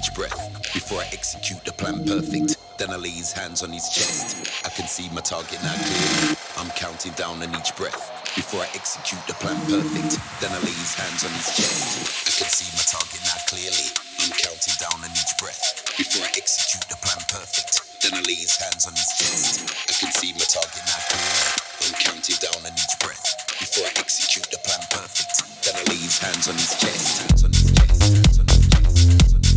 each breath. Before I execute the plan perfect, then I lay his hands on his chest. I can see my target now clearly. I'm counting down on each breath. Before I execute the plan perfect, then I lay his hands on his chest. I can see my target now clearly. I'm counting down on each breath. Before I execute the plan perfect, then I lay his hands on his chest. I can see my target now clearly. I'm counting down on each breath. Before I execute the plan perfect, then I lay his hands on his chest. Hands on his chest. Hands on his chest. Hands on his chest.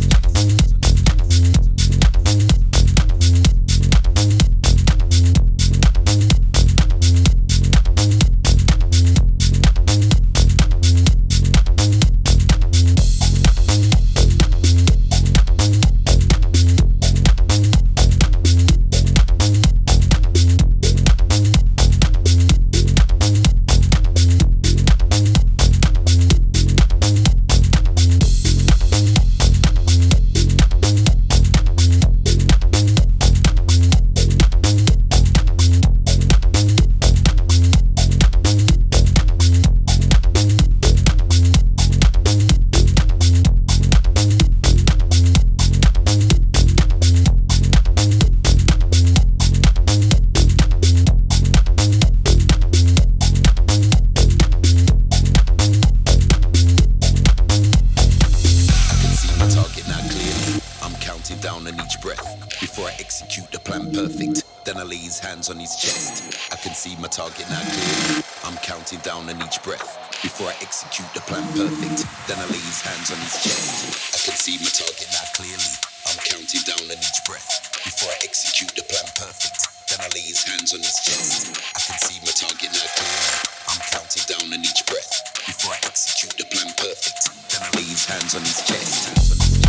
Hands on his chest. I can see my target now clearly. I'm counting down on each breath. Before I execute the plan perfect, then I lay his hands on his chest. I can see my target now clearly. I'm counting down on each breath. Before I execute the plan perfect, then I lay his hands on his chest. I can see my target now clearly. I'm counting down on each breath. Before I execute the plan perfect, then I lay his hands on his chest. Hands on his chest.